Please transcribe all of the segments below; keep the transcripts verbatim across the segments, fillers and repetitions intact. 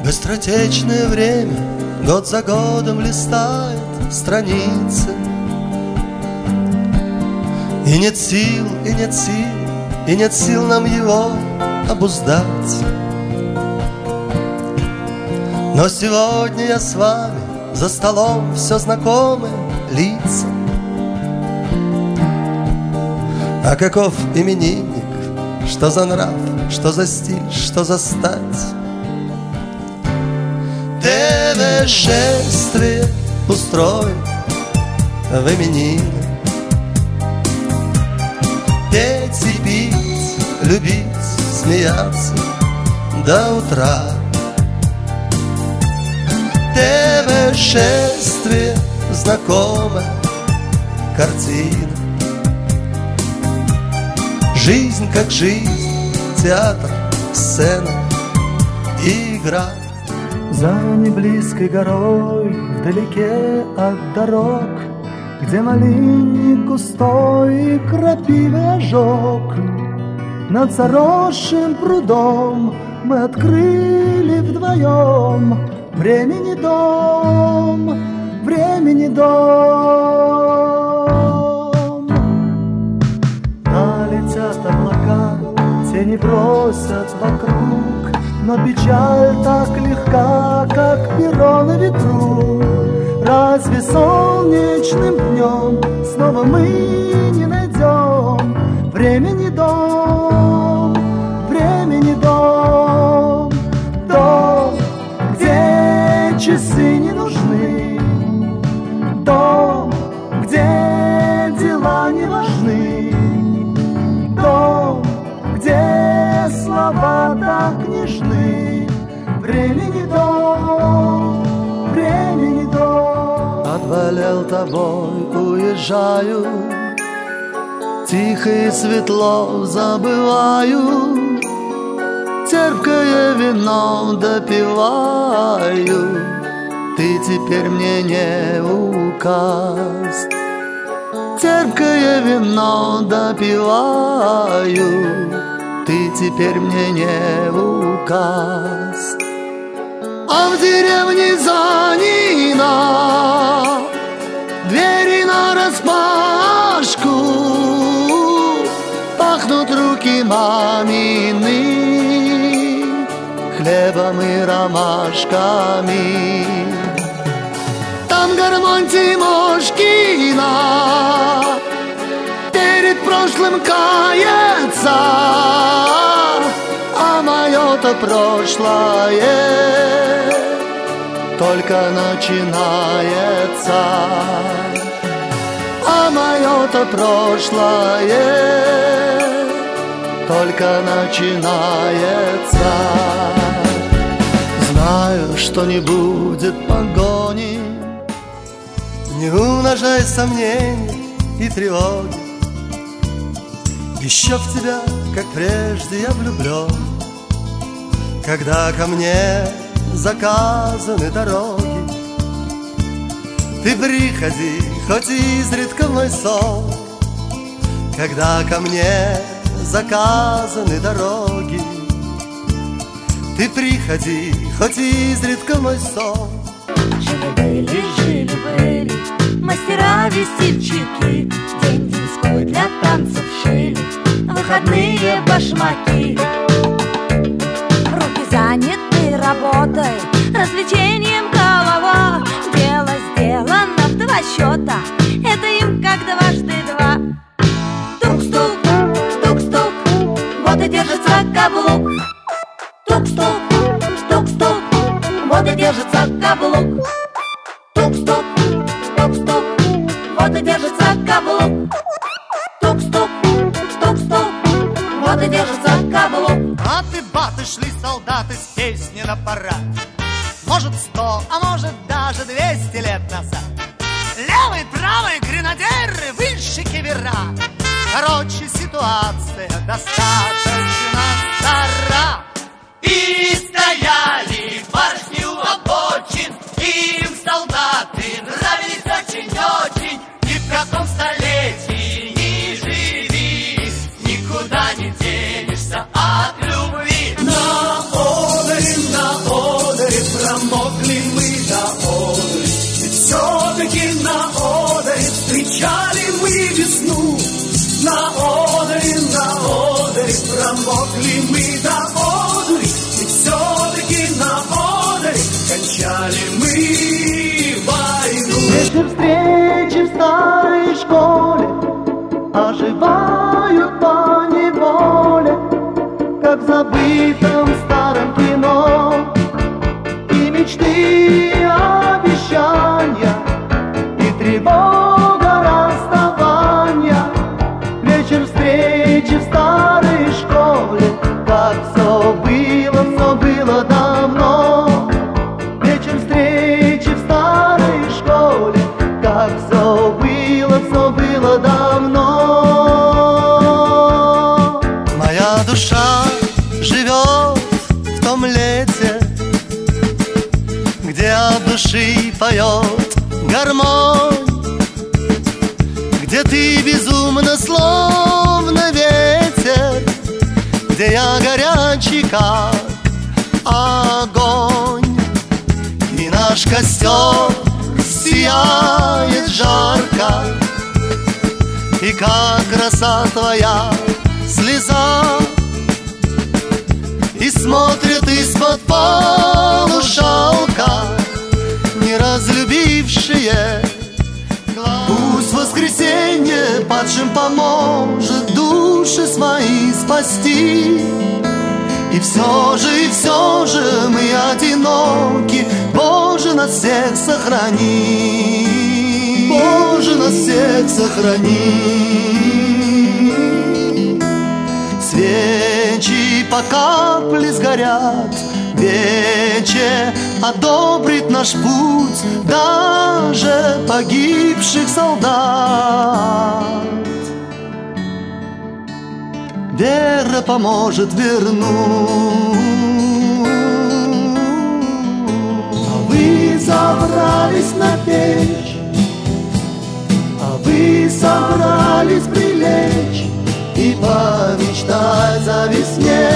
Быстротечное время год за годом листает страницы. И нет сил, и нет сил, и нет сил нам его обуздать. Но сегодня я с вами, за столом все знакомые лица. А каков именинник, что за нрав, что за стиль, что за стать. ТВ-шествие устроит в именины. Петь и пить, любить, смеяться до утра. ТВ-шествие, знакомая картина. Жизнь как жизнь, театр, сцена, игра. За неблизкой горой, вдалеке от дорог, где малинник густой и крапивый ожог, над заросшим прудом мы открыли вдвоем времени дом, времени дом. Налетят облака, тени бросят вокруг, но печаль так легка, как перо на ветру. Разве солнечным днем снова мы не найдем времени дом, времени дом, дом, где часы не нужны, дом, где дела не важны, дом, где слова так нежны, времени дом, времени дом. Отболел тобой, уезжаю, тихо и светло забываю, терпкое вино допиваю. Ты теперь мне не указ. Терпкое вино допиваю, ты теперь мне не указ. А в деревне Занина двери нараспашку, пахнут руки мамины хлебом и ромашками. Там гармонь Тимошкина перед прошлым кается, а мое-то прошлое только начинается. А мое-то прошлое только начинается. Знаю, что не будет погони, не умножай сомнений и тревоги. Еще в тебя, как прежде, я влюблен, когда ко мне заказаны дороги. Ты приходи, хоть изредка в мой сон, когда ко мне заказаны дороги. Ты приходи, хоть изредка в мой сон. Жили-были, жили-были мастера-весельчаки, день-деньской для танцев шили выходные башмаки. Руки заняты работой, развлечением голова. Дело сделано в два счета, это им как дважды два. Тук-стук, тук-стук, вот и держится каблук. Тук-стук, тук-стук, вот и держится каблук. Тук-стук, тук-стук, вот и держится каблук. Тук-стук, тук-стук, вот и держится каблук. А ты баты шли солдаты с песни на парад, может сто, а может даже двести лет назад. Левый, правый, гренадеры, выше кивера. Короче, ситуация достаточно стара. И стояли барышни у обочин, им солдаты нравились очень-очень. Ни в каком столетии не живи, никуда не денешься от любви. На одере, на одере Намокли мы до одури, и все-таки на одури кончали мы войну. Вечер встречи в старой школе оживают поневоле, как в забытом старом кино. И мечты, и обещания, и тревога расставания. Вечер встречи в старой школе, как все было, все было давно. Вечер встречи в старой школе, как все было, все было давно. Моя душа живет в том лете, где от души поет гармонь, где ты безумно словно ветер, где я горячий как огонь. И наш костер сияет жарко, и как краса твоя слеза, и смотрит из-под полу жалко неразлюбившие глаза. Пусть воскресенье падшим поможет души свои спасти. И все же, и все же мы одиноки. Боже, нас всех сохрани. Боже, нас всех сохрани. Свечи по капле сгорят, вече одобрит наш путь даже погибших солдат. Вера поможет вернуть. А вы забрались на печь, а вы собрались прилечь и помечтать о весне,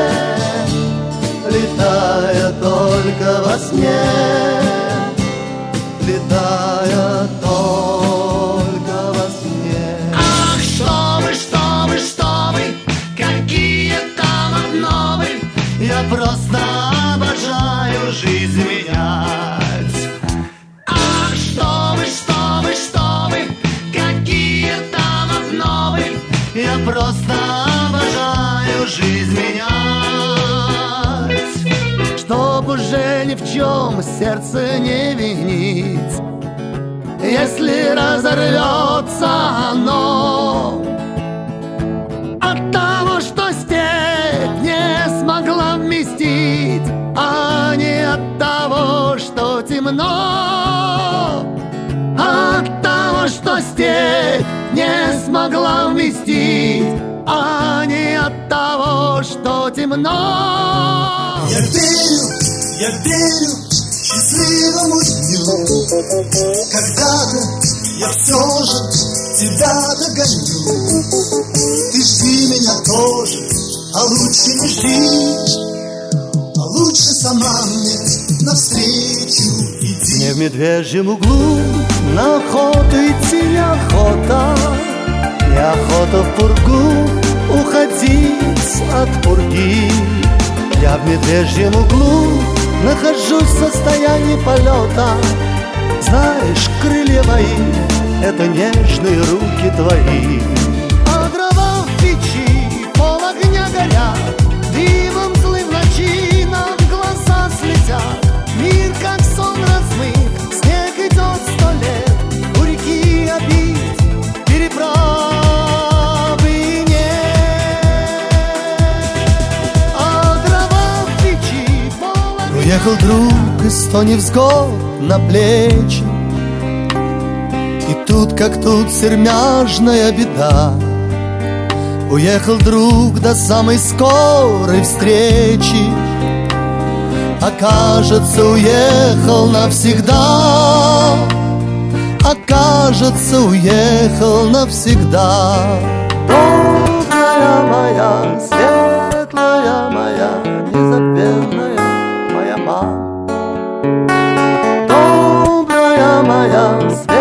летая только во сне, летая только во сне. Ах, что вы, что вы, что вы, какие там обновы! Я просто обожаю жизнь менять. Ах, что вы, что вы, что вы, какие там обновы! Я просто обожаю жизнь менять. Чтоб уже ни в чем сердце не винить, если разорвется оно от того, что степь не смогла вместить, а не от того, что темно. От того, что степь не смогла вместить, а не от того, что темно. Я верю, я верю счастливому дню, когда-то я все же тебя догоню. Ты жди меня тоже, а лучше не жди, а лучше сама мне навстречу иди. Не в медвежьем углу на охоту идти неохота, неохота в пургу уходить от пурги. Я в медвежьем углу нахожусь в состоянии полета. Знаешь, крылья мои — это нежные руки твои. А дрова в печи, пол огня горят, дымом злым в ночи нам глаза слезят. Мир как сон размыт, снег идет сто лет, у реки обид, переправы нет. А дрова в печи, пол огня. Уехал друг из сто невзгод на плечи, и тут как тут сермяжная беда. Уехал друг до самой скорой встречи, а кажется, уехал навсегда. А кажется, уехал навсегда. Добрая моя, светлая моя, незабвенная моя мама. Добрая моя, светлая